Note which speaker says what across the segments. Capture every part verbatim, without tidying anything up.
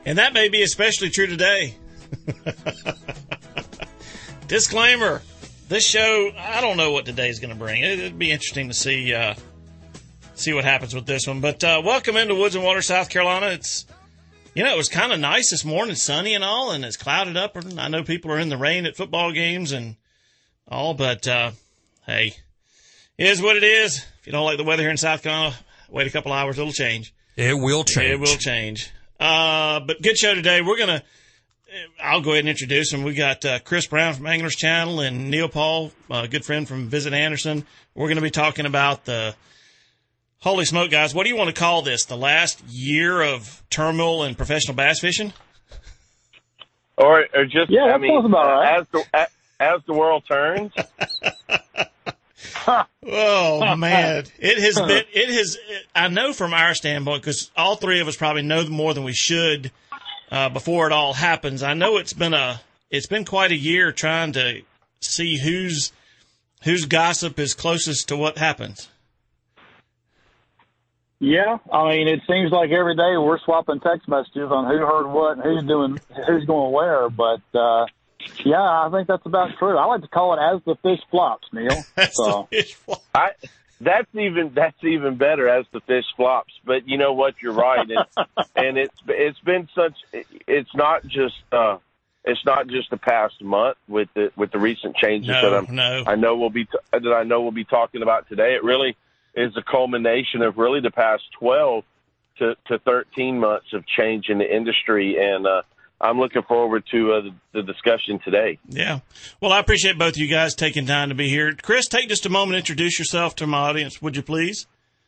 Speaker 1: And that may be especially true today. Disclaimer, this show, I don't know what today's going to bring. It'd be interesting to see uh, see what happens with this one. But uh, welcome into Woods and Water, South Carolina. It's, you know, it was kind of nice this morning, sunny and all, and it's clouded up. I know people are in the rain at football games and all, but uh, hey, it is what it is. If you don't like the weather here in South Carolina, wait a couple hours, it'll change.
Speaker 2: It will change.
Speaker 1: It will change. Uh, but good show today. We're going to, I'll go ahead and introduce them. We got uh, Chris Brown from Anglers Channel and Neil Paul, a good friend from Visit Anderson. We're going to be talking about the, holy smoke, guys, what do you want to call this? The last year of turmoil in professional bass fishing?
Speaker 3: Or, or just,
Speaker 4: yeah,
Speaker 3: I mean,
Speaker 4: about right.
Speaker 3: as, the, as, as the world turns.
Speaker 1: Oh man, it has been, it has, I know from our standpoint, because all three of us probably know more than we should, uh, before it all happens. I know it's been a, it's been quite a year trying to see whose, whose gossip is closest to what happens.
Speaker 4: Yeah. I mean, it seems like every day we're swapping text messages on who heard what and who's doing, who's going where. But, uh, yeah, I think that's about true. I like to call it as the fish flops, Neil.
Speaker 1: As
Speaker 4: so.
Speaker 1: the fish flops.
Speaker 3: I, that's even that's even better, as the fish flops. But you know what? You're right, and, and it's it's been such. It's not just uh, it's not just the past month with the with the recent changes
Speaker 1: no,
Speaker 3: that I'm,
Speaker 1: no.
Speaker 3: I know we'll be t- that I know we'll be talking about today. It really is a culmination of really the past twelve to, to thirteen months of change in the industry, and uh, I'm looking forward to uh, the, the discussion today.
Speaker 1: Yeah. Well, I appreciate both of you guys taking time to be here. Chris, take just a moment to introduce yourself to my audience, would you please?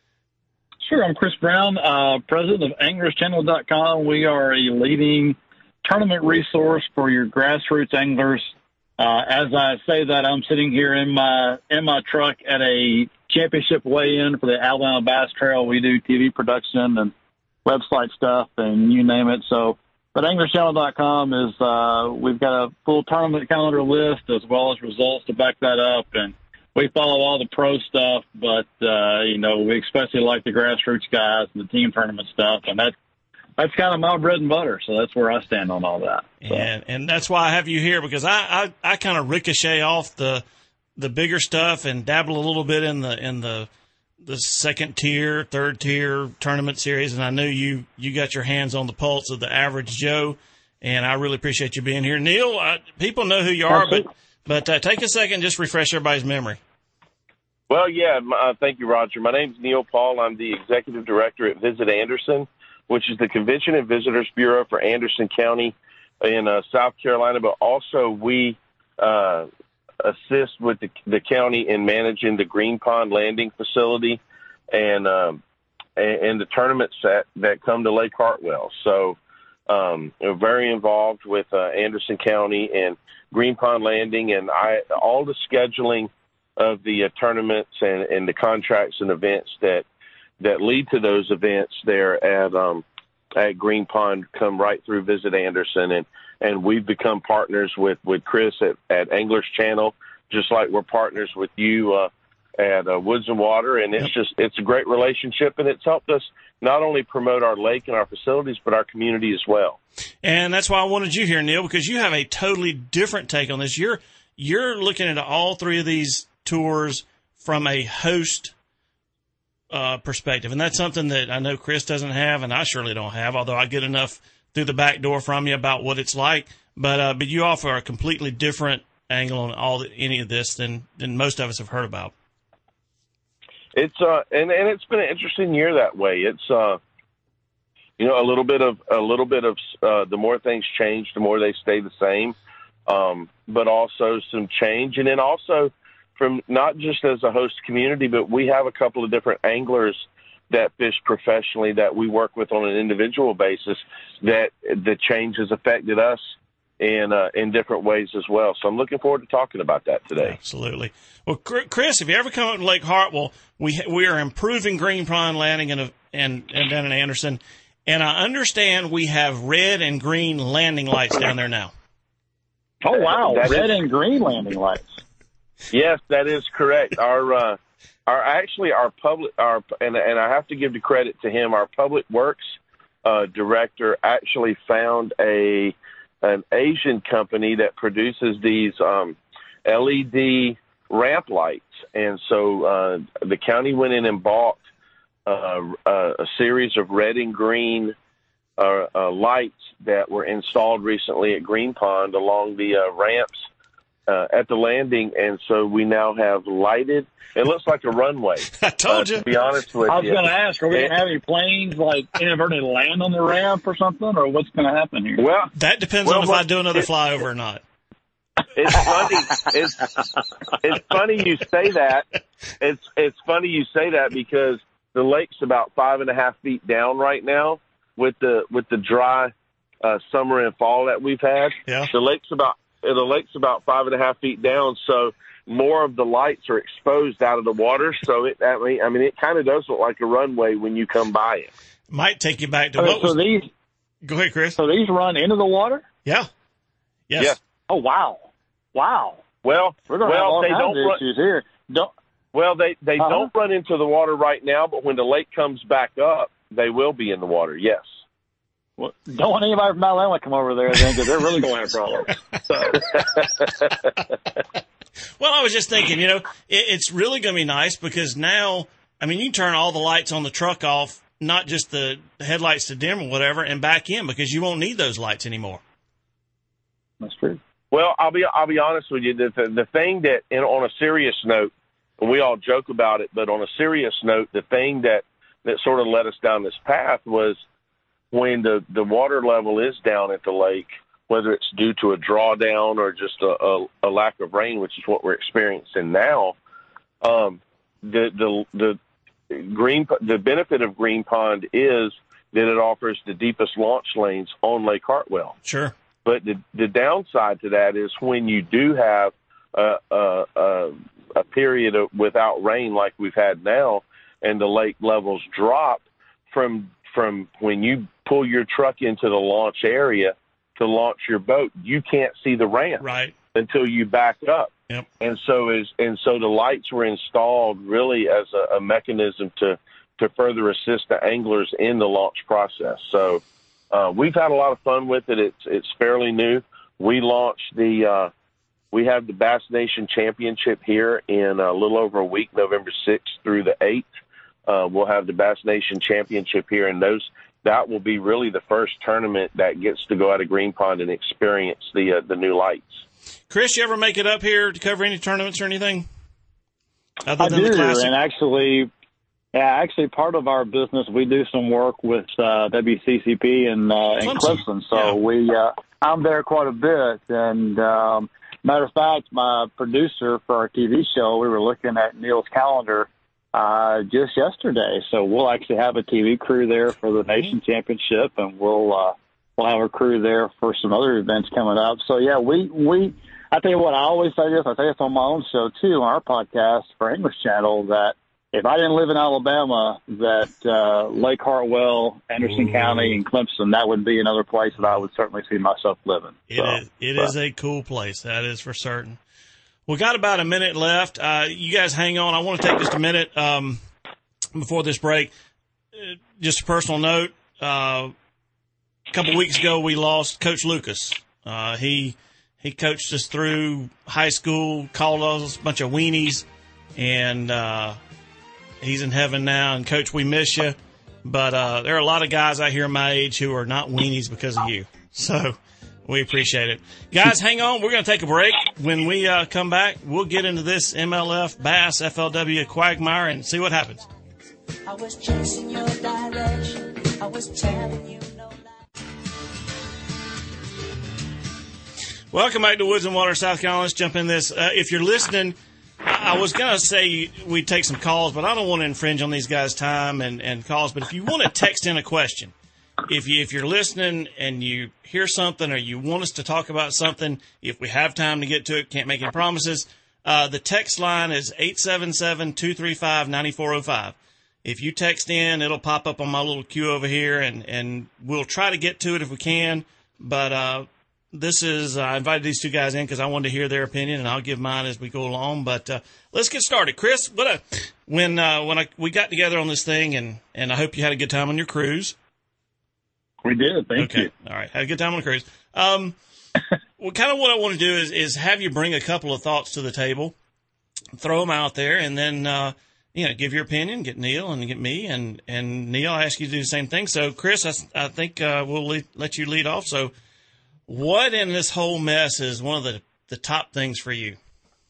Speaker 4: Sure. I'm Chris Brown, uh, president of anglers channel dot com. We are a leading tournament resource for your grassroots anglers. Uh, as I say that, I'm sitting here in my in my truck at a championship weigh-in for the Alabama Bass Trail. We do T V production and website stuff and you name it. So, but anglers channel dot com is, uh, we've got a full tournament calendar list as well as results to back that up. And we follow all the pro stuff, but, uh, you know, we especially like the grassroots guys and the team tournament stuff. And that's, that's kind of my bread and butter. So that's where I stand on all that. So.
Speaker 1: And, and that's why I have you here, because I, I, I kind of ricochet off the, the bigger stuff and dabble a little bit in the, in the, the second tier, third tier tournament series. And I know you, you got your hands on the pulse of the average Joe, and I really appreciate you being here. Neil, I, people know who you are, but, but uh, take a second, just refresh everybody's memory.
Speaker 3: Well, yeah, uh, thank you, Roger. My name's Neil Paul. I'm the executive director at Visit Anderson, which is the Convention and Visitors Bureau for Anderson County in uh, South Carolina, but also we uh, assist with the, the county in managing the Green Pond Landing facility and um, and, and the tournaments that, that come to Lake Hartwell. So um, we're very involved with uh, Anderson County and Green Pond Landing, and I all the scheduling of the uh, tournaments and, and the contracts and events that that lead to those events there at um, at Green Pond come right through Visit Anderson, and, and we've become partners with, with Chris at, at Anglers Channel, just like we're partners with you uh, at uh, Woods and Water, and it's just it's a great relationship, and it's helped us not only promote our lake and our facilities, but our community as well.
Speaker 1: And that's why I wanted you here, Neil, because you have a totally different take on this. You're you're looking at all three of these tours from a host Uh, perspective. And that's something that I know Chris doesn't have, and I surely don't have, although I get enough through the back door from you about what it's like. But, uh, but you offer a completely different angle on all the, any of this than, than most of us have heard about.
Speaker 3: It's, uh, and, and it's been an interesting year that way. It's, uh, you know, a little bit of, a little bit of, uh, the more things change, the more they stay the same. Um, but also some change. And then also, from not just as a host community, but we have a couple of different anglers that fish professionally that we work with on an individual basis that the change has affected us in uh, in different ways as well. So I'm looking forward to talking about that today.
Speaker 1: Absolutely. Well, Chris, if you ever come up to Lake Hartwell, we we are improving Green Pond Landing and and and down in Anderson, and I understand we have red and green landing lights down there now.
Speaker 4: Oh wow,
Speaker 3: that
Speaker 4: red
Speaker 3: is-
Speaker 4: and green landing lights.
Speaker 3: Yes, that is correct. Our, uh, our actually our public, our and and I have to give the credit to him. Our public works uh, director actually found a an Asian company that produces these um, L E D ramp lights. And so uh, the county went in and bought uh, a, a series of red and green uh, uh, lights that were installed recently at Green Pond along the uh, ramps uh, at the landing. And so we now have lighted. It looks like a runway.
Speaker 1: I told
Speaker 3: uh,
Speaker 1: you.
Speaker 3: To be honest with
Speaker 4: I was
Speaker 3: you.
Speaker 4: going to ask, are we going to have any planes like inadvertently land on the ramp or something, or what's going to happen here?
Speaker 3: Well,
Speaker 1: That depends
Speaker 3: well,
Speaker 1: on if
Speaker 3: well,
Speaker 1: I do another
Speaker 3: it,
Speaker 1: flyover or not.
Speaker 3: It's funny. It's it's funny you say that. It's it's funny you say that because the lake's about five and a half feet down right now with the with the dry uh, summer and fall that we've had.
Speaker 1: Yeah.
Speaker 3: The lake's about the lake's about five and a half feet down, so more of the lights are exposed out of the water. So it I mean I mean it kind of does look like a runway when you come by it.
Speaker 1: Might take you back to
Speaker 4: Okay,
Speaker 1: what
Speaker 4: so
Speaker 1: was.
Speaker 4: these
Speaker 1: Go ahead, Chris.
Speaker 4: so these run into the water?
Speaker 1: Yeah. Yes.
Speaker 3: Yeah.
Speaker 4: Oh wow, wow.
Speaker 3: Well,
Speaker 4: We're going to have
Speaker 3: well
Speaker 4: all
Speaker 3: they
Speaker 4: kinds
Speaker 3: don't
Speaker 4: of
Speaker 3: run,
Speaker 4: issues here. Don't.
Speaker 3: well they they
Speaker 4: Uh-huh.
Speaker 3: don't run into the water right now, but when the lake comes back up, they will be in the water. Yes.
Speaker 4: Well, don't want anybody from Alabama to come over there then, because they're really going to have problems. So,
Speaker 1: Well, I was just thinking, you know, it, it's really going to be nice because now, I mean, you can turn all the lights on the truck off, not just the headlights to dim or whatever, and back in because you won't need those lights anymore.
Speaker 4: that's true.
Speaker 3: Well, I'll be I'll be honest with you. The the, the thing that, and on a serious note, and we all joke about it, but on a serious note, the thing that, that sort of led us down this path was when the, the water level is down at the lake, whether it's due to a drawdown or just a, a, a lack of rain, which is what we're experiencing now. Um, the the the green the benefit of Green Pond is that it offers the deepest launch lanes on Lake Hartwell.
Speaker 1: Sure.
Speaker 3: But the, the downside to that is when you do have a, a, a, a period of, without rain like we've had now, and the lake levels drop from from when you pull your truck into the launch area to launch your boat, you can't see the ramp
Speaker 1: Right.
Speaker 3: until you back up.
Speaker 1: Yep.
Speaker 3: And so is and so the lights were installed really as a, a mechanism to to further assist the anglers in the launch process. So. Uh, we've had a lot of fun with it. It's it's fairly new. We launched the uh, we have the Bass Nation Championship here in a little over a week, November sixth through the eighth. Uh, we'll have the Bass Nation Championship here, and those that will be really the first tournament that gets to go out of Green Pond and experience the uh, the new lights.
Speaker 1: Chris, you ever make it up here to cover any tournaments or anything? Other
Speaker 4: I
Speaker 1: than
Speaker 4: do,
Speaker 1: the classic?
Speaker 4: and actually, yeah, actually, part of our business, we do some work with uh, W C C P in, uh, in
Speaker 1: Clemson.
Speaker 4: Clemson. So
Speaker 1: Yeah.
Speaker 4: we, uh, I'm there quite a bit. And um, matter of fact, my producer for our T V show, we were looking at Neil's calendar uh, just yesterday. So we'll actually have a T V crew there for the Nation Championship, and we'll uh, we'll have a crew there for some other events coming up. So yeah, we we. I tell you what, I always say this. I say this on my own show too, on our podcast for English Channel, that if I didn't live in Alabama, that uh, Lake Hartwell, Anderson Ooh. County, and Clemson, that would be another place that I would certainly see myself living.
Speaker 1: It
Speaker 4: so,
Speaker 1: is. It is a cool place. That is for certain. We got about a minute left. Uh, you guys hang on. I want to take just a minute um, before this break. Uh, just a personal note. Uh, a couple weeks ago, we lost Coach Lucas. Uh, he he coached us through high school, called us a bunch of weenies, and uh, he's in heaven now. And, Coach, we miss you. But uh, there are a lot of guys out here my age who are not weenies because of you. So we appreciate it. Guys, hang on. We're going to take a break. When we uh, come back, we'll get into this M L F, Bass, F L W quagmire and see what happens.
Speaker 2: I was chasing your direction. I was telling you no lie.
Speaker 1: Welcome back to Woods and Water, South Carolina. Let's jump in this. Uh, if you're listening, I was going to say we'd take some calls, but I don't want to infringe on these guys' time and, and calls. But if you want to text in a question, if, you, if you're listening and you hear something or you want us to talk about something, if we have time to get to it, can't make any promises, uh, the text line is eight seven seven, two three five, nine four zero five. If you text in, it'll pop up on my little queue over here, and, and we'll try to get to it if we can. But uh, this is, uh, I invited these two guys in because I wanted to hear their opinion, and I'll give mine as we go along. But uh, let's get started. Chris, what a, when uh, when I, we got together on this thing, and, and I hope you had a good time on your cruise.
Speaker 4: We did. Thank
Speaker 1: okay.
Speaker 4: you.
Speaker 1: All right. Had a good time on the cruise. Um, well, kind of what I want to do is, is have you bring a couple of thoughts to the table, throw them out there, and then, uh, you know, give your opinion, get Neil and get me, and, and Neil, I ask you to do the same thing. So, Chris, I, I think uh, we'll lead, let you lead off. So, what in this whole mess is one of the, the top things for you?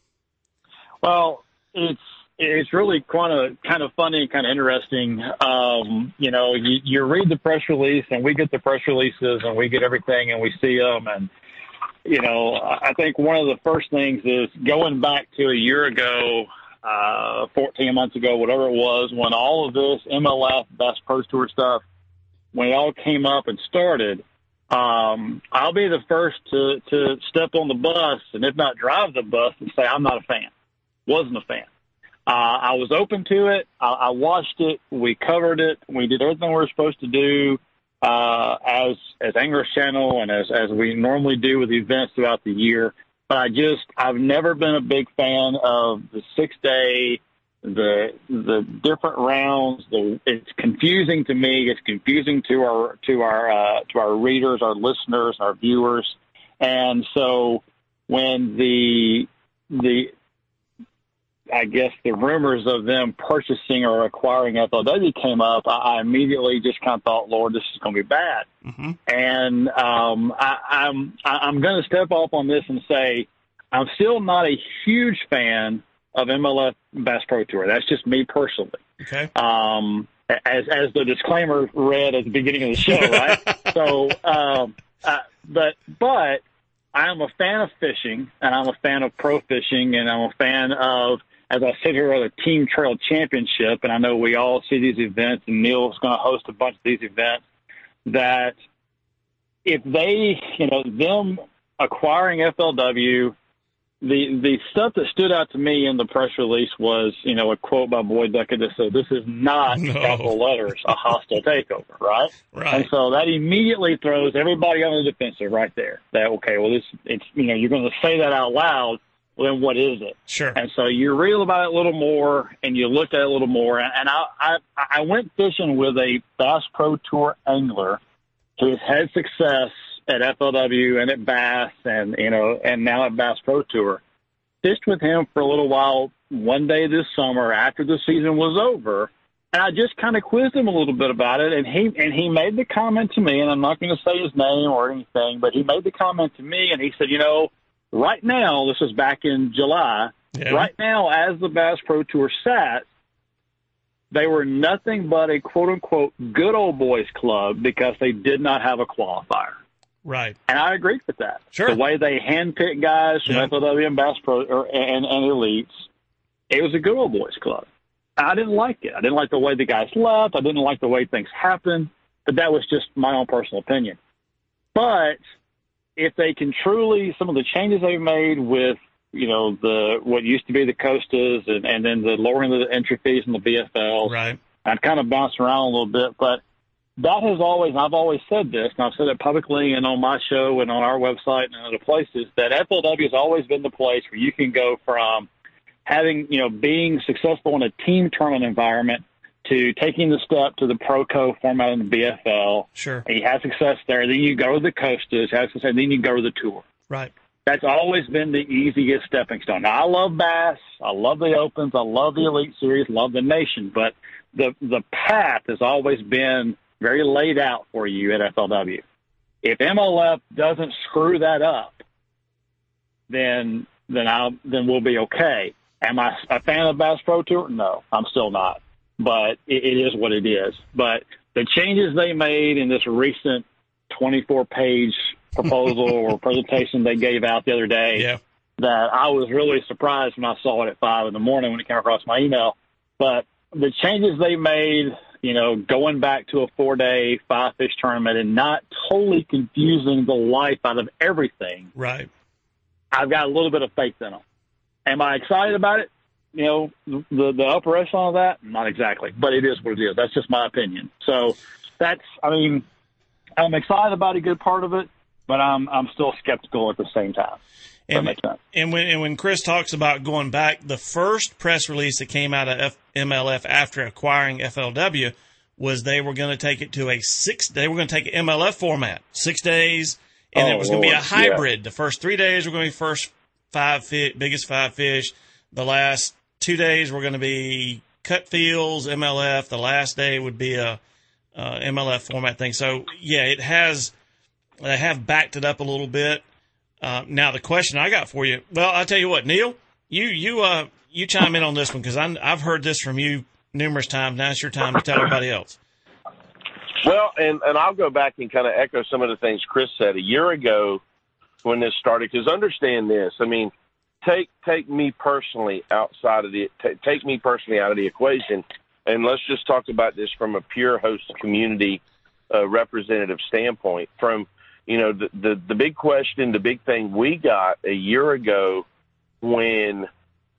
Speaker 4: Well, it's it's really kind of kind of funny and kind of interesting. Um, you know, you, you read the press release, and we get the press releases, and we get everything, and we see them, and you know, I think one of the first things is going back to a year ago, uh, fourteen months ago, whatever it was, when all of this M L F Bass Pro Tour stuff, when it all came up and started. Um, I'll be the first to, to step on the bus, and if not drive the bus, and say I'm not a fan. Wasn't a fan. Uh, I was open to it. I, I watched it. We covered it. We did everything we were supposed to do uh, as as Anglers Channel and as as we normally do with events throughout the year. But I just I've never been a big fan of the six day, the the different rounds. The it's confusing to me. It's confusing to our to our uh, to our readers, our listeners, our viewers. And so when the the I guess the rumors of them purchasing or acquiring F L W came up, I, I immediately just kind of thought, Lord, this is going to be bad. Mm-hmm. And um, I, I'm I, I'm going to step off on this and say I'm still not a huge fan of M L F Bass Pro Tour. That's just me personally.
Speaker 1: Okay.
Speaker 4: Um, as as the disclaimer read at the beginning of the show, right? so, um, uh, but but I am a fan of fishing, and I'm a fan of pro fishing, and I'm a fan of, as I sit here at a Team Trail Championship, and I know we all see these events, and Neil's going to host a bunch of these events, that if they, you know, them acquiring F L W, the the stuff that stood out to me in the press release was, you know, a quote by Boyd Duckett that said, "This is not,
Speaker 1: no.
Speaker 4: capital letters, a hostile takeover," right?
Speaker 1: Right.
Speaker 4: And so that immediately throws everybody on the defensive right there. That, okay, well, this, it's, you know, you're going to say that out loud, well, then what is it?
Speaker 1: Sure.
Speaker 4: And so you read about it a little more, and you look at it a little more. And, and I, I, I went fishing with a Bass Pro Tour angler who has had success at F L W and at Bass and, you know, and now at Bass Pro Tour. Fished with him for a little while one day this summer after the season was over. And I just kind of quizzed him a little bit about it. And he, and he made the comment to me, and I'm not going to say his name or anything, but he made the comment to me, and he said, you know, right now, this was back in July,
Speaker 1: yeah.
Speaker 4: right now, as the Bass Pro Tour sat, they were nothing but a quote-unquote good old boys club because they did not have a qualifier.
Speaker 1: Right.
Speaker 4: And I agreed with that.
Speaker 1: Sure.
Speaker 4: The way they handpicked guys from
Speaker 1: yeah.
Speaker 4: F L W and Bass Pro or, and, and elites, it was a good old boys club. I didn't like it. I didn't like the way the guys left. I didn't like the way things happened. But that was just my own personal opinion. But if they can truly, some of the changes they've made with, you know, the what used to be the Costas and, and then the lowering of the entry fees in the B F L.
Speaker 1: Right.
Speaker 4: I've kind of bounced around a little bit, but that has always, I've always said this, and I've said it publicly and on my show and on our website and other places, that F L W has always been the place where you can go from having, you know, being successful in a team tournament environment to taking the step to the Pro-Co format in the B F L.
Speaker 1: Sure.
Speaker 4: And you have success there. Then you go to the Costas, have success, then you go to the Tour.
Speaker 1: Right.
Speaker 4: That's always been the easiest stepping stone. Now, I love Bass. I love the Opens. I love the Elite Series. Love the Nation. But the the path has always been very laid out for you at F L W. If M L F doesn't screw that up, then then I'll then we'll be okay. Am I a fan of Bass Pro Tour? No, I'm still not. But it, it is what it is. But the changes they made in this recent twenty-four page proposal or presentation they gave out the other day,
Speaker 1: yeah.
Speaker 4: that I was really surprised when I saw it at five in the morning when it came across my email. But the changes they made, you know, going back to a four-day, five-fish tournament and not totally confusing the life out of everything.
Speaker 1: Right.
Speaker 4: I've got a little bit of faith in them. Am I excited about it? You know, the the upper echelon of that? Not exactly, but it is what it is. That's just my opinion. So that's, I mean, I'm excited about a good part of it, but I'm I'm still skeptical at the same time.
Speaker 1: And, and when and when Chris talks about going back, the first press release that came out of F, M L F after acquiring F L W was they were going to take it to a six, they were going to take an M L F format, six days, and
Speaker 3: oh,
Speaker 1: it was going to be a hybrid.
Speaker 3: Yeah.
Speaker 1: The first three days were going to be first five fish, biggest five fish. The last two days were going to be cut fields, M L F. The last day would be a, uh, M L F format thing. So yeah, it has, they have backed it up a little bit. Uh, now the question I got for you, well, I'll tell you what, Neil, you, you, uh, you chime in on this one, cause I'm, I've heard this from you numerous times. Now it's your time to tell everybody else.
Speaker 3: Well, and, and I'll go back and kind of echo some of the things Chris said a year ago when this started, because understand this. I mean, take take me personally outside of the t- take me personally out of the equation, and let's just talk about this from a pure host community uh, representative standpoint. From you know the, the the big question, the big thing we got a year ago when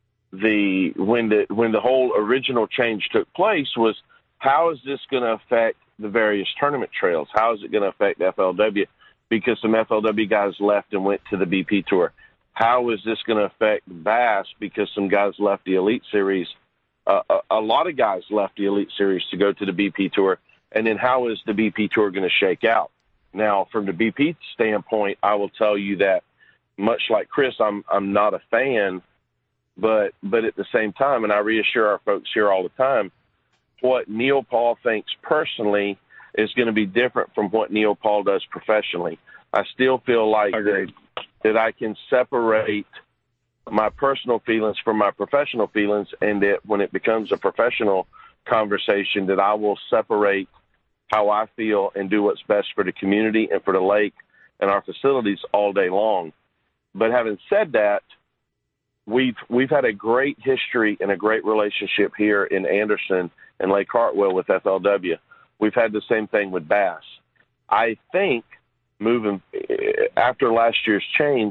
Speaker 3: the when the when the whole original change took place was, how is this going to affect the various tournament trails? How is it going to affect F L W? Because some F L W guys left and went to the B P Tour. How is this going to affect bass? Because some guys left the Elite Series. Uh, a, a lot of guys left the Elite Series to go to the B P Tour. And then how is the B P Tour going to shake out? Now, from the B P standpoint, I will tell you that, much like Chris, I'm I'm not a fan, but but at the same time, and I reassure our folks here all the time, what Neil Paul thinks personally is going to be different from what Neil Paul does professionally. I still feel like that, that I can separate my personal feelings from my professional feelings, and that when it becomes a professional conversation, that I will separate how I feel and do what's best for the community and for the lake and our facilities all day long. But having said that, we've we've had a great history and a great relationship here in Anderson and Lake Hartwell with F L W. We've had the same thing with bass. I think moving after last year's change,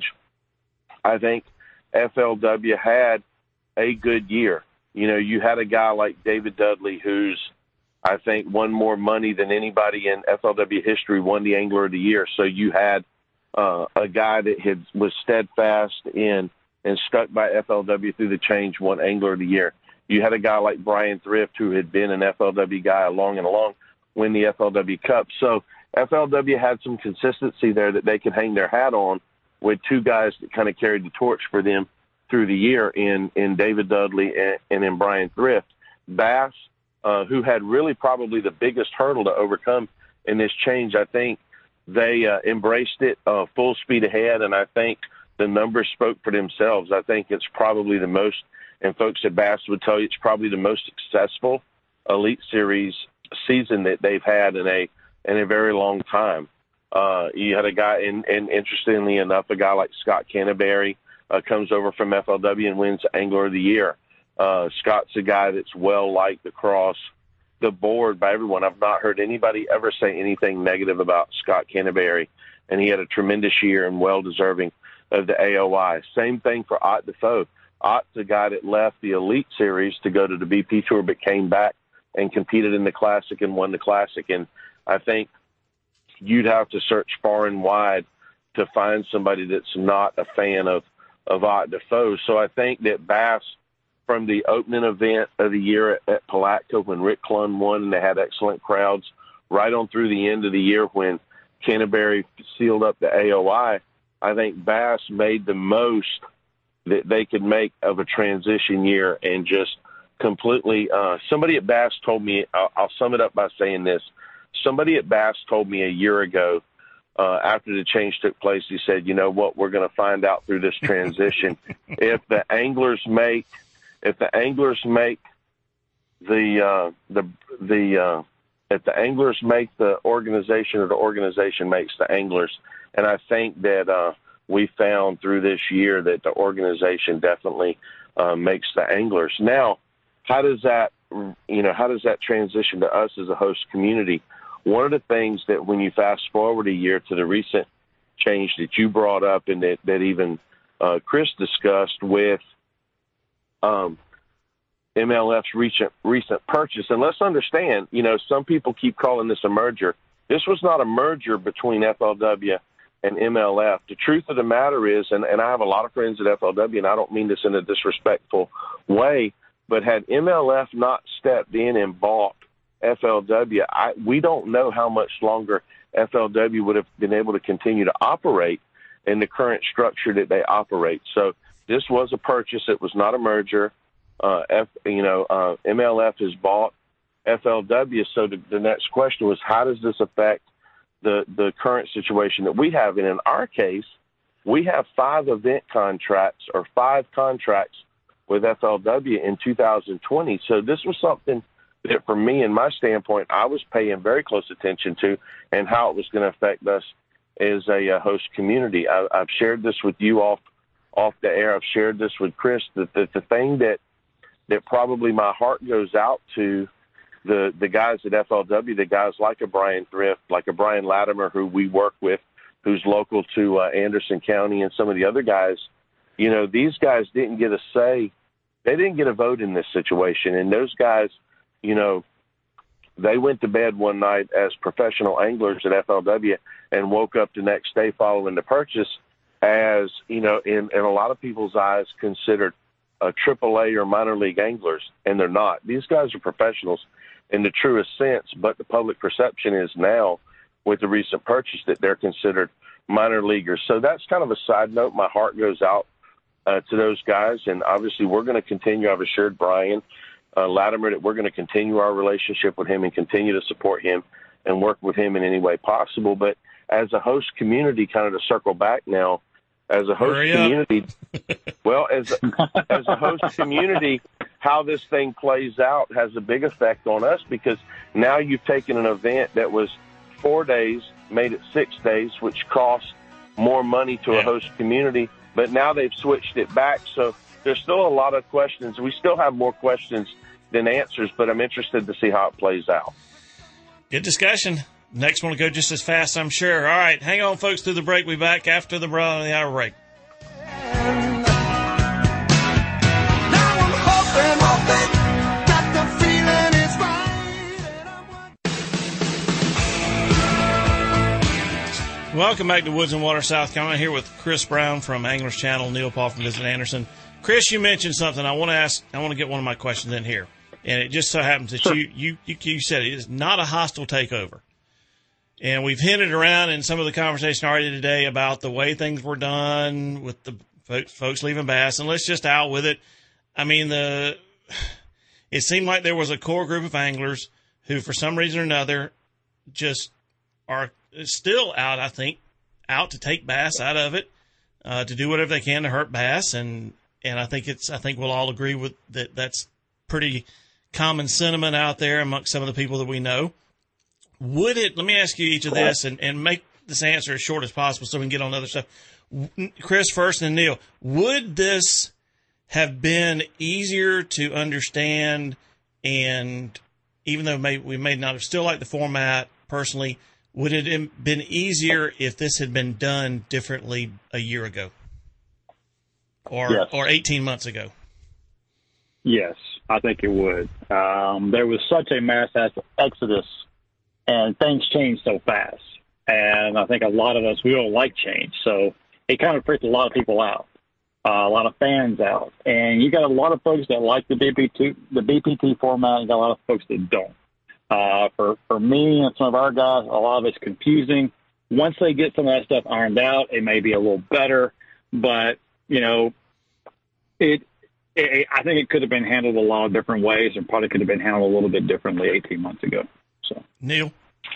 Speaker 3: I think F L W had a good year. You know, you had a guy like David Dudley, who's, I think, won more money than anybody in F L W history, won the Angler of the Year. So you had uh, a guy that had was steadfast in and stuck by F L W through the change, won Angler of the Year. You had a guy like Brian Thrift, who had been an F L W guy along and along, win the F L W Cup. So F L W had some consistency there that they could hang their hat on, with two guys that kind of carried the torch for them through the year in, in David Dudley and, and in Brian Thrift. Bass, uh, who had really probably the biggest hurdle to overcome in this change, I think they uh, embraced it uh, full speed ahead, and I think the numbers spoke for themselves. I think it's probably the most, and folks at Bass would tell you, it's probably the most successful Elite Series season that they've had in a in a very long time. Uh, you had a guy, and, and interestingly enough, a guy like Scott Canterbury uh, comes over from F L W and wins Angler of the Year. Uh, Scott's a guy that's well liked across the board by everyone. I've not heard anybody ever say anything negative about Scott Canterbury, and he had a tremendous year and well deserving of the A O I. Same thing for Ott Defoe. Ott's a guy that left the Elite Series to go to the B P Tour, but came back and competed in the Classic and won the Classic. And I think you'd have to search far and wide to find somebody that's not a fan of, of Ott Defoe. So I think that Bass, from the opening event of the year at, at Palatka when Rick Clunn won and they had excellent crowds, right on through the end of the year when Canterbury sealed up the A O I, I think Bass made the most that they could make of a transition year and just completely uh, – somebody at Bass told me – I'll sum it up by saying this. Somebody at Bass told me a year ago uh, after the change took place, he said, you know what, we're going to find out through this transition. if the anglers make if the anglers make the uh, the the uh, if the anglers make the organization, or the organization makes the anglers. And I think that uh, we found through this year that the organization definitely uh, makes the anglers. Now, how does that, you know, how does that transition to us as a host community? One of the things that when you fast forward a year to the recent change that you brought up and that, that even uh, Chris discussed with um, M L F's recent, recent purchase, and let's understand, you know, some people keep calling this a merger. This was not a merger between F L W and M L F. The truth of the matter is, and, and I have a lot of friends at F L W, and I don't mean this in a disrespectful way, but had M L F not stepped in and bought F L W, I, we don't know how much longer F L W would have been able to continue to operate in the current structure that they operate. So this was a purchase. It was not a merger. Uh, F, you know, uh, M L F has bought F L W. So the, the next question was, how does this affect the, the current situation that we have? And in our case, we have five event contracts or five contracts with F L W in two thousand twenty. So this was something that, from me and my standpoint, I was paying very close attention to, and how it was going to affect us as a uh, host community. I, I've shared this with you off off the air. I've shared this with Chris. That the, the thing that that probably my heart goes out to the the guys at F L W, the guys like a Brian Thrift, like a Brian Latimer, who we work with, who's local to uh, Anderson County, and some of the other guys. You know, these guys didn't get a say. They didn't get a vote in this situation, and those guys, you know, they went to bed one night as professional anglers at F L W and woke up the next day following the purchase as, you know, in, in a lot of people's eyes, considered a triple A or minor league anglers, and they're not. These guys are professionals in the truest sense, but the public perception is now, with the recent purchase, that they're considered minor leaguers. So that's kind of a side note. My heart goes out uh, to those guys, and obviously we're going to continue. I've assured Brian Uh, Latimer that we're going to continue our relationship with him and continue to support him and work with him in any way possible. But as a host community, kind of to circle back now, as a host
Speaker 1: Hurry
Speaker 3: community, well, as a, as a host community, how this thing plays out has a big effect on us, because now you've taken an event that was four days, made it six days, which cost more money to
Speaker 1: yeah.
Speaker 3: a host community, but now they've switched it back. So there's still a lot of questions. We still have more questions than answers, but I'm interested to see how it plays out.
Speaker 1: Good discussion. Next one will go just as fast, I'm sure. All right, hang on, folks, through the break. We'll be back after the, uh, the hour break. Welcome back to Woods and Water, South Carolina, here with Chris Brown from Anglers Channel, Neil Paul from Visit Anderson. Chris, you mentioned something. I want to ask. I want to get one of my questions in here, and it just so happens that
Speaker 4: sure.
Speaker 1: you, you you you said it is not a hostile takeover, and we've hinted around in some of the conversation already today about the way things were done with the folks, folks leaving Bass, and let's just out with it. I mean, the it seemed like there was a core group of anglers who, for some reason or another, just are still out. I think out to take bass out of it, uh, to do whatever they can to hurt bass, and. And I think it's. I think we'll all agree with that. That's pretty common sentiment out there amongst some of the people that we know. Would it? Let me ask you each of this, and, and make this answer as short as possible, so we can get on other stuff. Chris first, and Neil. Would this have been easier to understand? And even though may, we may not have still liked the format personally, would it have been easier if this had been done differently a year ago? Or
Speaker 4: yes.
Speaker 1: or eighteen months ago?
Speaker 4: Yes, I think it would. Um, there was such a mass exodus, and things changed so fast. And I think a lot of us, we don't like change. So it kind of freaked a lot of people out, uh, a lot of fans out. And you got a lot of folks that like the B P T, the B P T format, and you got a lot of folks that don't. Uh, for, for me and some of our guys, a lot of it's confusing. Once they get some of that stuff ironed out, it may be a little better. But you know, it, it. I think it could have been handled a lot of different ways, and probably could have been handled a little bit differently eighteen months ago. So,
Speaker 1: Neil,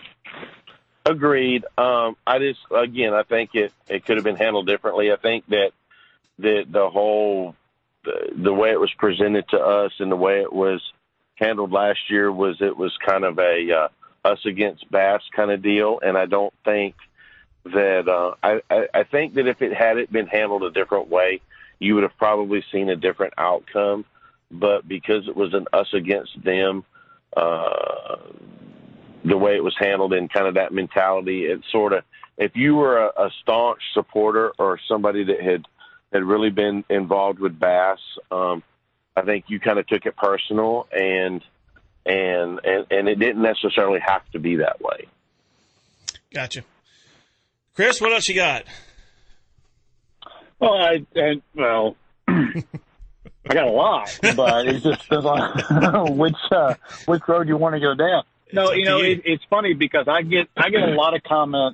Speaker 3: agreed. Um, I just, again, I think it, it could have been handled differently. I think that the the whole the, the way it was presented to us and the way it was handled last year was it was kind of a uh, us against Bass kind of deal, and I don't think. That uh, I, I, I think that if it had it been handled a different way, you would have probably seen a different outcome. But because it was an us against them, uh, the way it was handled and kind of that mentality, it sort of, if you were a, a staunch supporter or somebody that had, had really been involved with Bass, um, I think you kind of took it personal, and, and, and, and it didn't necessarily have to be that way.
Speaker 1: Gotcha. Chris, what else you got?
Speaker 4: Well, I, I well, I got a lot, but it just depends on which uh, which road you want to go down. No, you know, you. It, it's funny because I get I get a lot of comments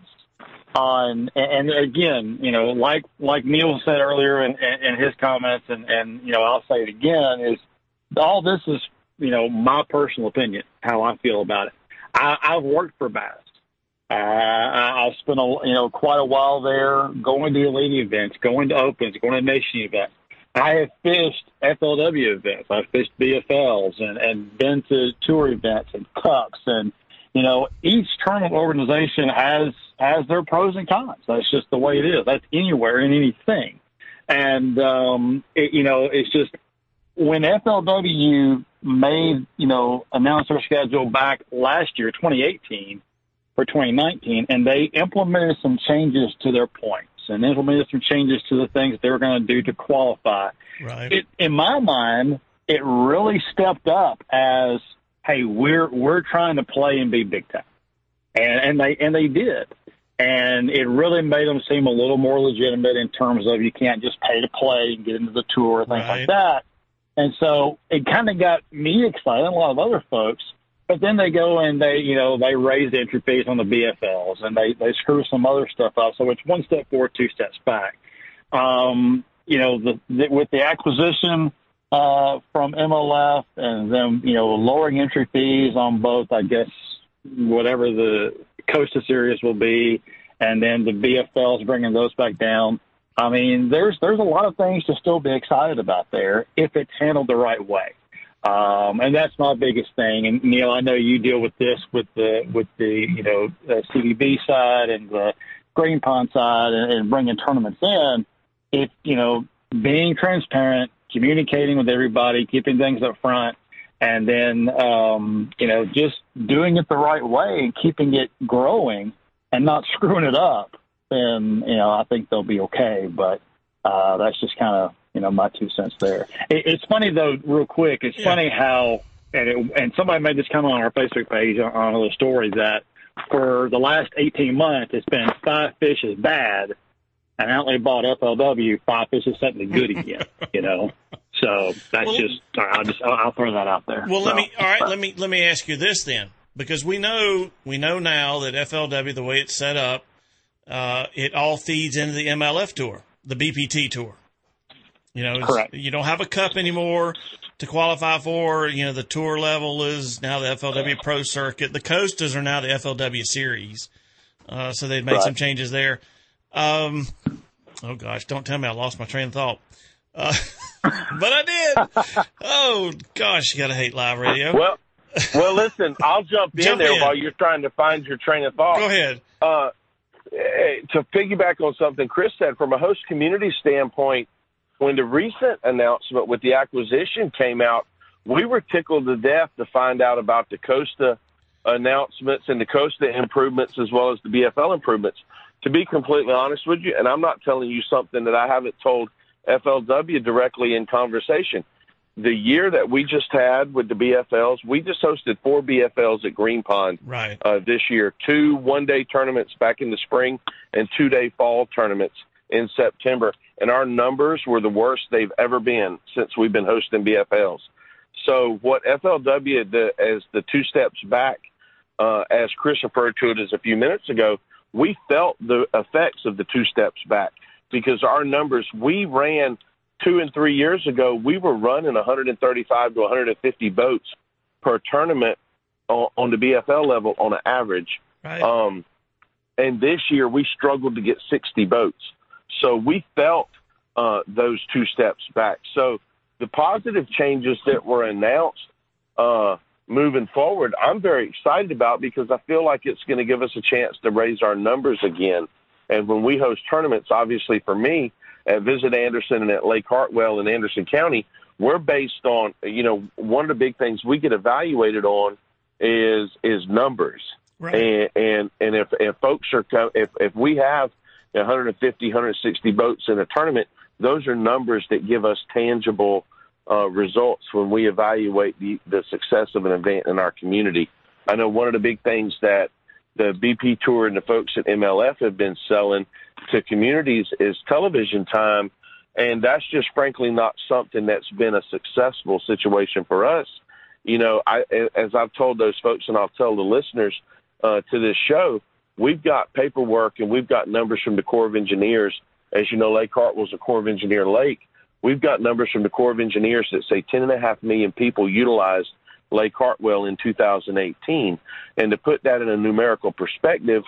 Speaker 4: on, and again, you know, like like Neil said earlier in, in, in his comments, and, and you know, I'll say it again, is all this is, you know, my personal opinion, how I feel about it. I, I've worked for Bass. Uh, I, I've spent a, you know quite a while there, going to elite events, going to opens, going to nation events. I have fished F L W events. I've fished B F Ls and, and been to tour events and cups. And, you know, each tournament organization has has their pros and cons. That's just the way it is. That's anywhere in anything. And, um, it, you know, it's just when F L W made, you know, announced their schedule back last year, twenty eighteen, for twenty nineteen, and they implemented some changes to their points and implemented some changes to the things they were going to do to qualify.
Speaker 1: Right.
Speaker 4: It, in my mind, it really stepped up as, hey, we're we're trying to play and be big time, and and they and they did, and it really made them seem a little more legitimate in terms of you can't just pay to play and get into the tour, things
Speaker 1: right.
Speaker 4: like that. And so it kind of got me excited, and a lot of other folks. But then they go and they, you know, they raise the entry fees on the B F Ls, and they, they screw some other stuff up. So it's one step forward, two steps back. Um, you know, the, the, with the acquisition uh, from M L F and then, you know, lowering entry fees on both, I guess, whatever the Costa Series will be, and then the B F Ls bringing those back down. I mean, there's there's a lot of things to still be excited about there if it's handled the right way. Um, and that's my biggest thing. And Neil, I know you deal with this with the with the you know uh, C D B side and the Green Pond side, and, and bringing tournaments in. If you know, being transparent, communicating with everybody, keeping things up front, and then um, you know just doing it the right way and keeping it growing and not screwing it up. Then you know I think they'll be okay. But uh, that's just kind of. You know, my two cents there. It, it's funny, though, real quick. It's yeah. funny how, and, it, and somebody made this comment on our Facebook page on, on the story that for the last eighteen months, it's been five fish is bad, and now they bought F L W, five fish is something good again, you know? So that's well, just, I'll just, I'll, I'll throw that out there.
Speaker 1: Well,
Speaker 4: so,
Speaker 1: let me, all right, let me, let me ask you this then, because we know, we know now that F L W, the way it's set up, uh, it all feeds into the M L F tour, the B P T tour. You know,
Speaker 4: Correct.
Speaker 1: You don't have a cup anymore to qualify for. You know, the tour level is now the F L W Pro Circuit. The Costas are now the F L W Series. Uh, so they've made right. some changes there. Um, oh, gosh, don't tell me I lost my train of thought. Uh, but I did. Oh, gosh, you got to hate live radio.
Speaker 3: Well, well, listen, I'll jump in
Speaker 1: jump
Speaker 3: there
Speaker 1: in.
Speaker 3: while you're trying to find your train of thought.
Speaker 1: Go ahead.
Speaker 3: Uh, to piggyback on something Chris said, from a host community standpoint, when the recent announcement with the acquisition came out, we were tickled to death to find out about the Costa announcements and the Costa improvements as well as the B F L improvements. To be completely honest with you, and I'm not telling you something that I haven't told F L W directly in conversation, the year that we just had with the B F Ls, we just hosted four B F Ls at Green Pond
Speaker 1: right.
Speaker 3: uh, this year, two one-day tournaments back in the spring and two-day fall tournaments in September, and our numbers were the worst they've ever been since we've been hosting B F Ls. So what F L W, the, as the two steps back, uh, as Chris referred to it as a few minutes ago, we felt the effects of the two steps back because our numbers, we ran two and three years ago, we were running one thirty-five to one fifty boats per tournament on, on the B F L level on an average.
Speaker 1: Right.
Speaker 3: Um, and this year we struggled to get sixty boats. So we felt uh, those two steps back. So the positive changes that were announced uh, moving forward, I'm very excited about because I feel like it's going to give us a chance to raise our numbers again. And when we host tournaments, obviously for me, at Visit Anderson and at Lake Hartwell in Anderson County, we're based on, you know, one of the big things we get evaluated on is is numbers.
Speaker 1: Right.
Speaker 3: And, and and if if folks are if if we have one fifty, one sixty boats in a tournament, those are numbers that give us tangible uh, results when we evaluate the, the success of an event in our community. I know one of the big things that the B P Tour and the folks at M L F have been selling to communities is television time And that's just frankly not something that's been a successful situation for us. You know, I, as I've told those folks, and I'll tell the listeners uh, to this show, we've got paperwork and we've got numbers from the Corps of Engineers. As you know, Lake Hartwell's a Corps of Engineer lake. We've got numbers from the Corps of Engineers that say ten and a half million people utilized Lake Hartwell in two thousand eighteen. And to put that in a numerical perspective,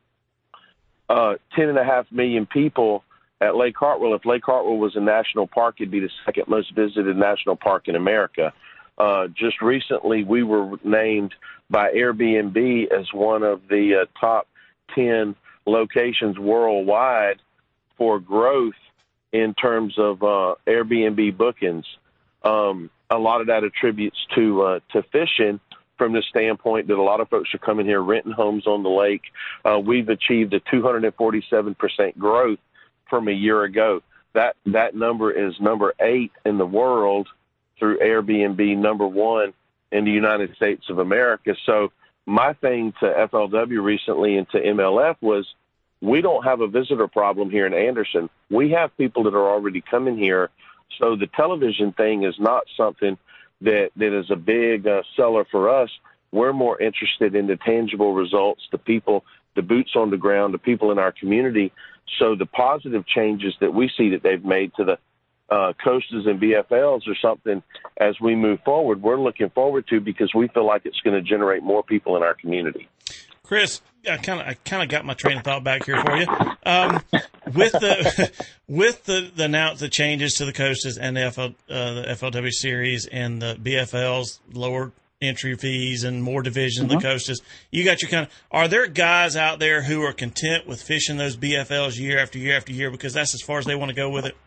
Speaker 3: uh, ten and a half million people at Lake Hartwell. If Lake Hartwell was a national park, it'd be the second most visited national park in America. Uh, just recently, we were named by Airbnb as one of the uh, top ten locations worldwide for growth in terms of uh, Airbnb bookings. Um, a lot of that attributes to uh, to fishing, from the standpoint that a lot of folks are coming here renting homes on the lake. Uh, we've achieved a two hundred forty-seven percent growth from a year ago. That that number is number eight in the world through Airbnb, number one in the United States of America. So my thing to F L W recently and to M L F was, we don't have a visitor problem here in Anderson. We have people that are already coming here. So the television thing is not something that, that is a big uh, seller for us. We're more interested in the tangible results, the people, the boots on the ground, the people in our community. So the positive changes that we see that they've made to the uh, coasters and B F Ls are something, as we move forward, we're looking forward to, because we feel like it's going to generate more people in our community.
Speaker 1: Chris, I kind of I kind of got my train of thought back here for you. Um, with the with the the announce the changes to the coasters and the F L, uh, the F L W series and the B F Ls, lower entry fees and more division mm-hmm. of the coasters, you got your kind of. Are there guys out there who are content with fishing those B F Ls year after year after year because that's as far as they want to go with it?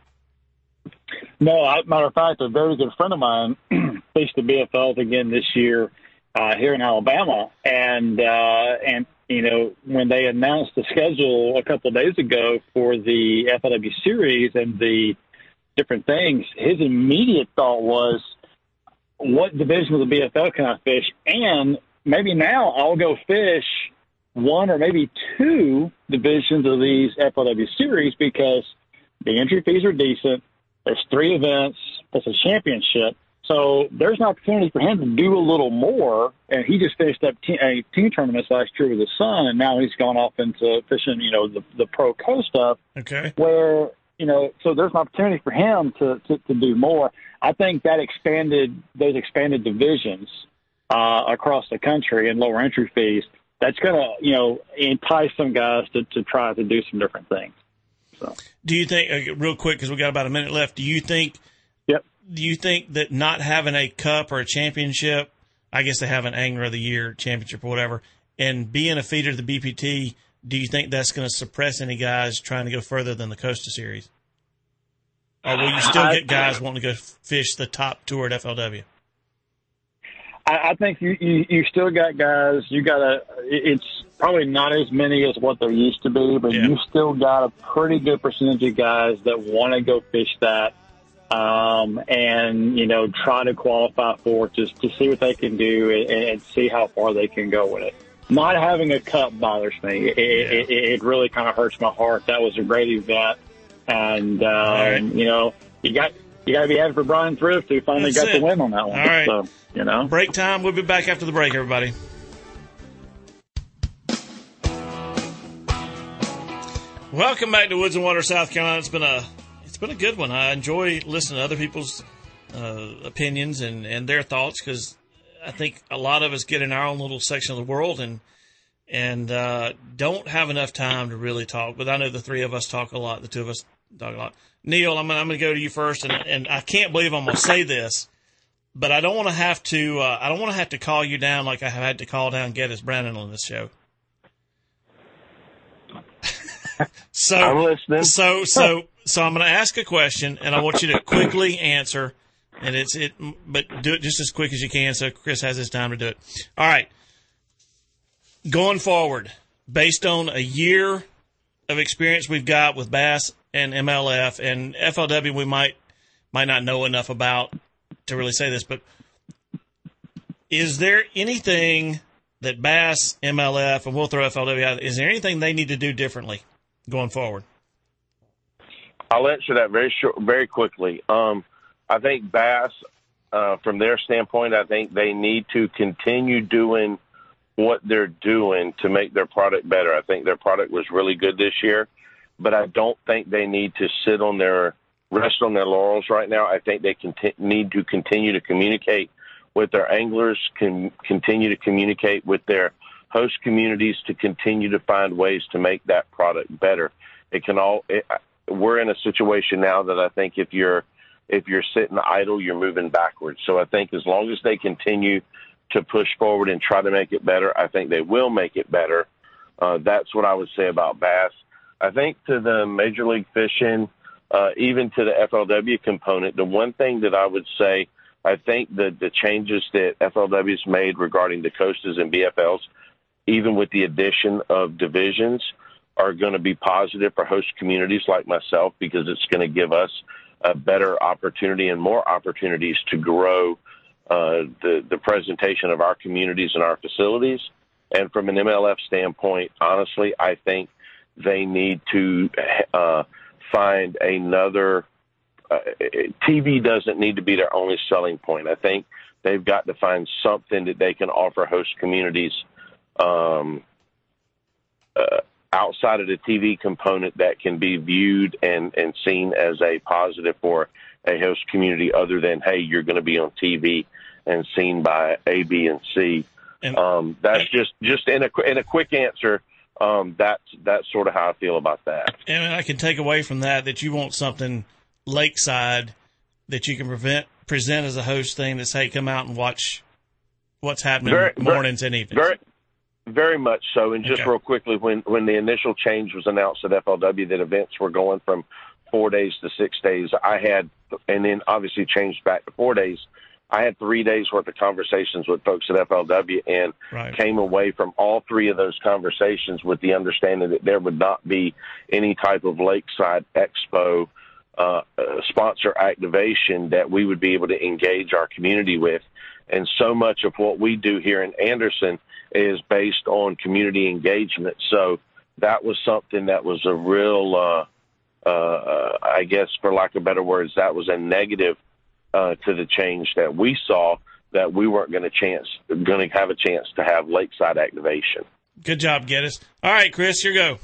Speaker 4: No, I, matter of fact, a very good friend of mine fished the B F Ls again this year uh, here in Alabama, and uh, and you know, when they announced the schedule a couple of days ago for the F L W series and the different things, his immediate thought was, what division of the B F L can I fish? And maybe now I'll go fish one or maybe two divisions of these F L W series, because the entry fees are decent. There's three events. That's a championship. So there's an opportunity for him to do a little more. And he just finished up te- a team tournaments last year with his son, and now he's gone off into fishing, you know, the, the pro coast stuff.
Speaker 1: Okay.
Speaker 4: Where, you know, so there's an opportunity for him to, to, to do more. I think that expanded, those expanded divisions uh, across the country and lower entry fees, that's going to, you know, entice some guys to, to try to do some different things. So.
Speaker 1: Do you think, uh, real quick, because we got about a minute left, do you think,
Speaker 4: Yep.
Speaker 1: do you think that not having a cup or a championship, I guess they have an Angler of the Year championship or whatever, and being a feeder to the B P T, do you think that's going to suppress any guys trying to go further than the Costa Series? Or will you still get guys wanting to go fish the top tour at F L W?
Speaker 4: I, I think you, you, you still got guys. You got a. It's probably not as many as what there used to be, but
Speaker 1: yeah.
Speaker 4: you still got a pretty good percentage of guys that want to go fish that, um, and you know, try to qualify for it, just to see what they can do and, and see how far they can go with it. Not having a cup bothers me. It, yeah. it, it, it really kind of hurts my heart. That was a great event. And, um, right. you know, you got you got to be happy for Brian Thrift, who finally That's got it. the win on that one.
Speaker 1: All right.
Speaker 4: So, you know.
Speaker 1: Break time. We'll be back after the break, everybody. Welcome back to Woods and Water, South Carolina. It's been a it's been a good one. I enjoy listening to other people's uh, opinions and, and their thoughts, because I think a lot of us get in our own little section of the world and and uh, don't have enough time to really talk. But I know the three of us talk a lot. The two of us talk a lot. Neil, I'm, I'm going to go to you first, and, and I can't believe I'm going to say this, but I don't want to have to. Uh, I don't want to have to call you down like I have had to call down Geddes Brandon on this show. so,
Speaker 3: I'm listening.
Speaker 1: so, so, so I'm going to ask a question, and I want you to quickly answer. And it's it, but do it just as quick as you can, so Chris has his time to do it. All right. Going forward, based on a year of experience we've got with Bass and M L F and F L W, we might might not know enough about to really say this, but is there anything that Bass, M L F, and we'll throw F L W out, is there anything they need to do differently going forward?
Speaker 3: I'll answer that very short, very quickly. Um, I think bass, uh, from their standpoint, I think they need to continue doing what they're doing to make their product better. I think their product was really good this year, but I don't think they need to sit on their rest on their laurels right now. I think they conti- need to continue to communicate with their anglers, can continue to communicate with their host communities to continue to find ways to make that product better. It can all. It, we're in a situation now that I think if you're if you're sitting idle, you're moving backwards. So I think as long as they continue to push forward and try to make it better, I think they will make it better. Uh, that's what I would say about bass. I think to the Major League Fishing, uh, even to the F L W component, the one thing that I would say, I think that the changes that F L W's made regarding the coasters and B F Ls, even with the addition of divisions, are going to be positive for host communities like myself, because it's going to give us a better opportunity and more opportunities to grow Uh, the, the presentation of our communities and our facilities. And from an M L F standpoint, honestly, I think they need to uh, find another uh, – T V doesn't need to be their only selling point. I think they've got to find something that they can offer host communities um, uh, outside of the T V component that can be viewed and, and seen as a positive for a host community, other than, hey, you're going to be on T V and seen by A, B, and C. And, um, that's just, just in a, in a quick answer. Um, that's, that's sort of how I feel about that.
Speaker 1: And I can take away from that, that you want something lakeside that you can prevent, present as a host thing that's, hey, come out and watch what's happening very, mornings
Speaker 3: very,
Speaker 1: and evenings.
Speaker 3: Very, very much so. And just
Speaker 1: okay.
Speaker 3: real quickly, when, when the initial change was announced at F L W that events were going from four days to six days, I had, and then obviously changed back to four days, I had three days worth of conversations with folks at F L W, and
Speaker 1: right.
Speaker 3: came away from all three of those conversations with the understanding that there would not be any type of Lakeside Expo uh, uh, sponsor activation that we would be able to engage our community with. And so much of what we do here in Anderson is based on community engagement. So that was something that was a real, uh, uh, I guess, for lack of better words, that was a negative Uh, to the change that we saw, that we weren't going to chance going to have a chance to have Lakeside activation.
Speaker 1: Good job, Geddes. All right, Chris, your go.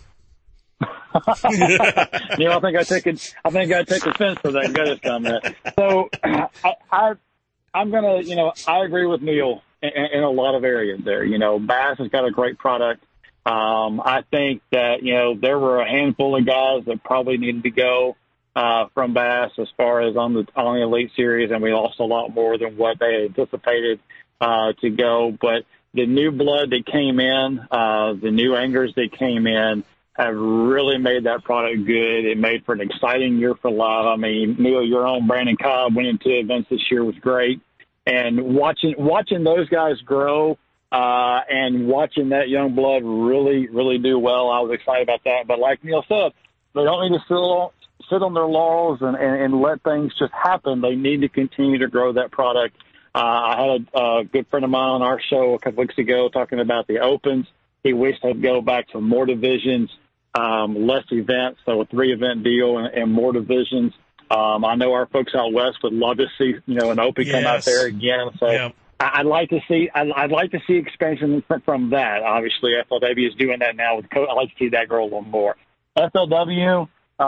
Speaker 4: You know, I think I take it. I think I take offense for that Geddes comment. So, I, I I'm gonna, you know, I agree with Neil in, in a lot of areas there. You know, Bass has got a great product. Um, I think that, you know, there were a handful of guys that probably needed to go Uh, from Bass as far as on the on the Elite Series, and we lost a lot more than what they anticipated uh, to go. But the new blood that came in, uh, the new anglers that came in, have really made that product good. It made for an exciting year for live. I mean, Neil, your own Brandon Cobb winning two events this year was great, and watching watching those guys grow uh, and watching that young blood really really do well, I was excited about that. But like Neil said, they don't need to still sit on their laurels and, and, and let things just happen. They need to continue to grow that product. Uh, I had a, a good friend of mine on our show a couple weeks ago talking about the Opens. He wished they'd go back to more divisions, um, less events, so a three-event deal and, and more divisions. Um, I know our folks out west would love to see, you know, an Open
Speaker 1: yes.
Speaker 4: come out there again. So
Speaker 1: yeah.
Speaker 4: I, I'd like to see I'd, I'd like to see expansion from, from that. Obviously, F L W is doing that now with Co- I'd like to see that grow a little more. F L W.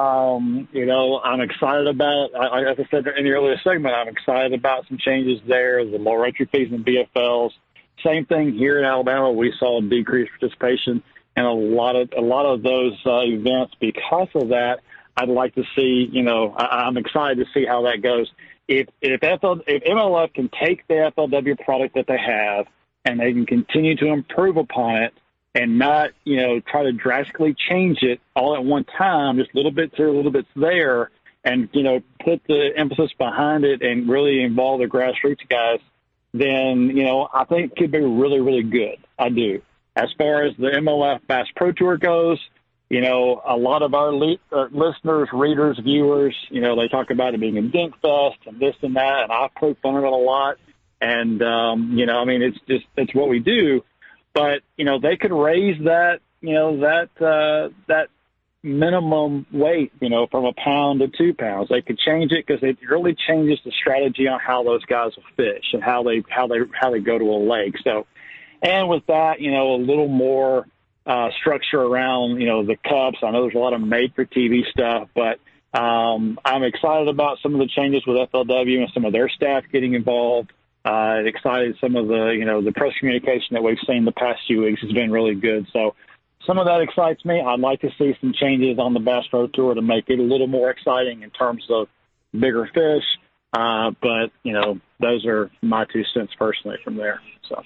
Speaker 4: Um, you know, I'm excited about, I, as I said in the earlier segment, I'm excited about some changes there, the lower entry fees in B F Ls. Same thing here in Alabama. We saw decreased participation in a lot of, a lot of those uh, events. Because of that, I'd like to see, you know, I, I'm excited to see how that goes. If, if, F L, if M L F can take the F L W product that they have and they can continue to improve upon it, and not, you know, try to drastically change it all at one time, just little bits here, little bits there, and, you know, put the emphasis behind it and really involve the grassroots guys, then, you know, I think it could be really, really good. I do. As far as the M L F Bass Pro Tour goes, you know, a lot of our le- uh, listeners, readers, viewers, you know, they talk about it being a dink fest and this and that, and I poke fun at it a lot. And, um, you know, I mean, it's just, it's what we do. But, you know, they could raise that, you know, that, uh, that minimum weight, you know, from a pound to two pounds. They could change it because it really changes the strategy on how those guys will fish and how they how they how they go to a lake. So, and with that, you know, a little more uh, structure around, you know, the cups. I know there's a lot of made-for-T V stuff, but um, I'm excited about some of the changes with F L W and some of their staff getting involved. Uh, excited some of the, you know, the press communication that we've seen the past few weeks has been really good. So some of that excites me. I'd like to see some changes on the Bass Pro Tour to make it a little more exciting in terms of bigger fish. Uh, but, you know, those are my two cents personally from there. So,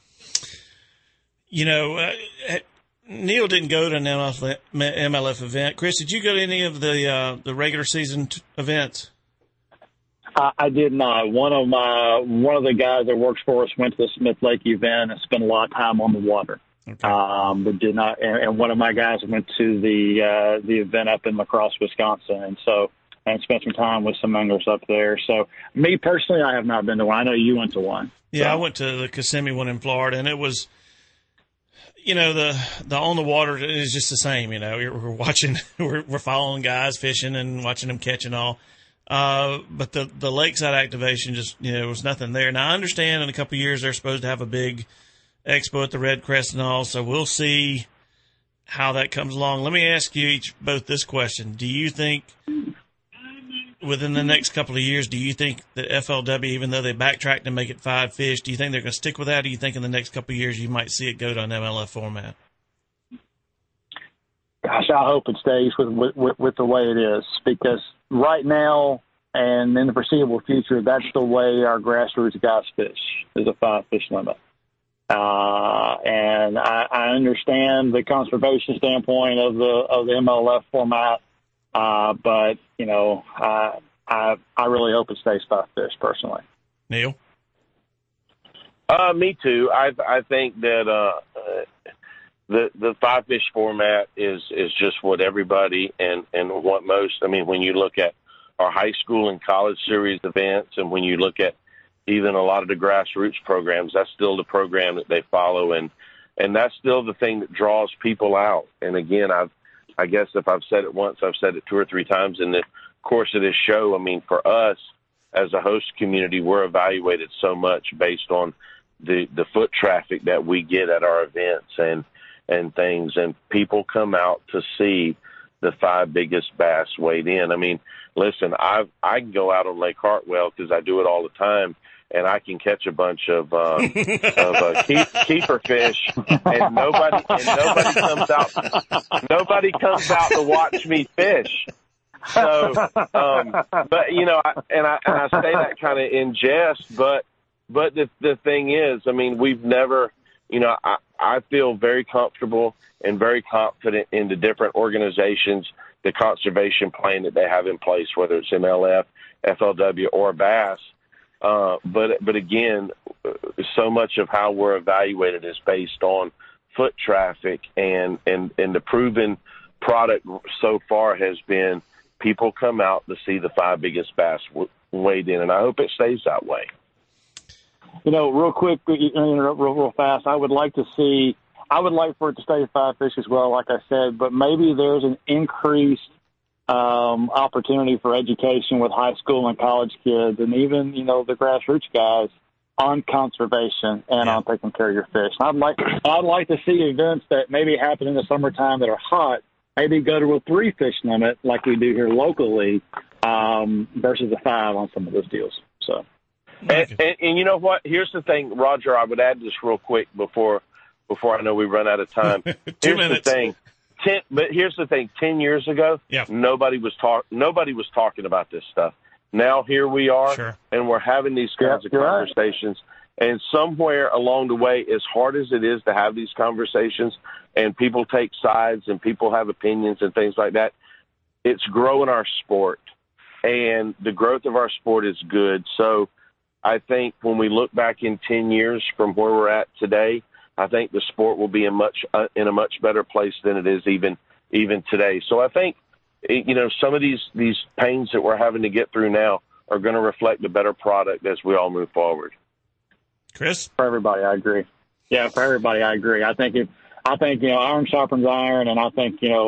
Speaker 1: you know, uh, Neil didn't go to an M L F event. Chris, did you go to any of the uh, the regular season t- events?
Speaker 4: I, I did not. One of my one of the guys that works for us went to the Smith Lake event and spent a lot of time on the water.
Speaker 1: Okay.
Speaker 4: Um, but did not. And, and one of my guys went to the uh, the event up in La Crosse, Wisconsin, and so and spent some time with some anglers up there. So me personally, I have not been to one. I know you went to one.
Speaker 1: Yeah,
Speaker 4: so.
Speaker 1: I went to the Kissimmee one in Florida, and it was, you know, the the on the water is just the same. You know, we're watching, we're, we're following guys fishing and watching them catch and all. Uh, but the, the lakeside activation just, you know, there was nothing there. Now I understand in a couple of years they're supposed to have a big expo at the Red Crest and all, so we'll see how that comes along. Let me ask you each both this question. Do you think within the next couple of years, do you think that F L W, even though they backtracked and make it five fish, do you think they're going to stick with that? Or do you think in the next couple of years you might see it go to an M L F format?
Speaker 4: Gosh, I hope it stays with, with with the way it is, because right now and in the foreseeable future, that's the way our grassroots guys fish, is a five fish limit. Uh, and I, I understand the conservation standpoint of the of the M L F format, uh, but you know, I, I I really hope it stays five fish personally.
Speaker 1: Neil,
Speaker 3: uh, me too. I I think that uh, the the five fish format is is just what everybody and and what most. I mean, when you look at our high school and college series events, and when you look at even a lot of the grassroots programs, that's still the program that they follow, and and that's still the thing that draws people out. And again, I've I guess if I've said it once, I've said it two or three times in the course of this show. I mean, for us as a host community, we're evaluated so much based on the the foot traffic that we get at our events and and things, and people come out to see the five biggest bass weighed in. I mean, listen, I I can go out on Lake Hartwell because I do it all the time, and I can catch a bunch of uh, of uh, keep, keeper fish, and nobody and nobody comes out nobody comes out to watch me fish. So, um, but you know, I, and I and I say that kind of in jest, but but the the thing is, I mean, we've never, you know, I I feel very comfortable and very confident in the different organizations, the conservation plan that they have in place, whether it's M L F, F L W, or Bass. Uh, but but again, so much of how we're evaluated is based on foot traffic, and, and, and the proven product so far has been people come out to see the five biggest bass w- weighed in, and I hope it stays that way.
Speaker 4: You know, real quick, real, real fast, I would like to see, I would like for it to stay five fish as well, like I said, but maybe there's an increased um, opportunity for education with high school and college kids, and even, you know, the grassroots guys on conservation and
Speaker 1: yeah.
Speaker 4: on taking care of your fish. And I'd like, I'd like to see events that maybe happen in the summertime that are hot, maybe go to a three fish limit like we do here locally, um, versus a five on some of those deals. So.
Speaker 3: And, and, and you know what? Here's the thing, Roger. I would add this real quick before before I know we run out of time.
Speaker 1: Two
Speaker 3: here's
Speaker 1: minutes.
Speaker 3: the thing. Ten, but here's the thing. Ten years ago,
Speaker 1: yeah.
Speaker 3: nobody was talk. Nobody was talking about this stuff. Now here we are,
Speaker 1: sure.
Speaker 3: and we're having these kinds
Speaker 4: yeah,
Speaker 3: of conversations. Right. And somewhere along the way, as hard as it is to have these conversations, and people take sides, and people have opinions and things like that, it's growing our sport, and the growth of our sport is good. So I think when we look back in ten years from where we're at today, I think the sport will be in much uh, in a much better place than it is even even today. So I think, you know, some of these these pains that we're having to get through now are going to reflect a better product as we all move forward.
Speaker 1: Chris,
Speaker 4: for everybody, I agree. Yeah, for everybody, I agree. I think if I think you know, iron sharpens iron, and I think you know,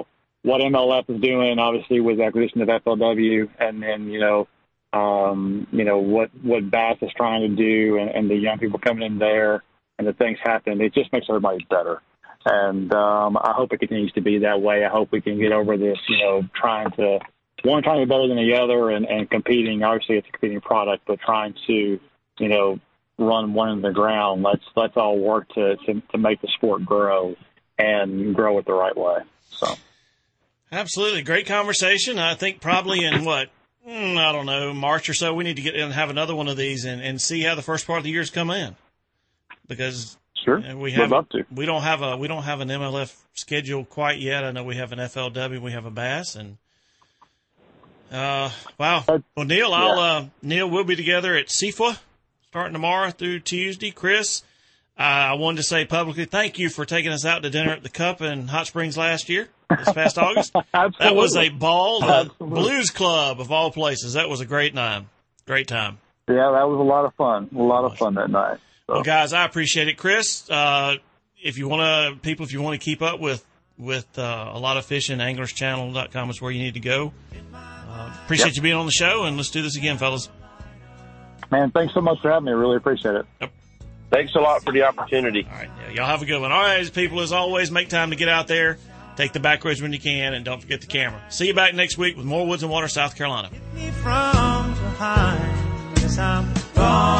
Speaker 4: what M L F is doing, obviously, with the acquisition of F L W, and then, you know, um, you know, what, what Bass is trying to do, and, and the young people coming in there, and the things happen. It just makes everybody better. And um, I hope it continues to be that way. I hope we can get over this, you know, trying to, one, trying to be better than the other, and, and competing. Obviously, it's a competing product, but trying to, you know, run one in the ground. Let's let's all work to, to, to make the sport grow and grow it the right way. So,
Speaker 1: absolutely. Great conversation. I think probably in what, mm, I don't know, March or so, we need to get in and have another one of these and, and see how the first part of the year's come in. Because
Speaker 4: sure,
Speaker 1: we have,
Speaker 4: love to.
Speaker 1: we don't have a we don't have an M L F schedule quite yet. I know we have an F L W, we have a Bass, and uh, wow. Well, Neil, yeah. I'll uh, Neil, we'll be together at S E F A starting tomorrow through Tuesday. Chris, uh, I wanted to say publicly thank you for taking us out to dinner at the Cup in Hot Springs last year, this past August.
Speaker 4: Absolutely.
Speaker 1: That was a ball, the Blues Club of all places. That was a great time. Great time.
Speaker 4: Yeah, that was a lot of fun. A lot of fun that night. So.
Speaker 1: Well, guys, I appreciate it. Chris, uh, if you want to, people, if you want to keep up with, with uh, a lot of fishing, anglers channel dot com is where you need to go. Uh, appreciate yep. you being on the show, and let's do this again, fellas.
Speaker 4: Man, thanks so much for having me. I really appreciate it.
Speaker 1: Yep.
Speaker 3: Thanks a lot for the opportunity.
Speaker 1: All right. Yeah, y'all have a good one. All right, people, as always, make time to get out there, take the back roads when you can, and don't forget the camera. See you back next week with more Woods and Water, South Carolina.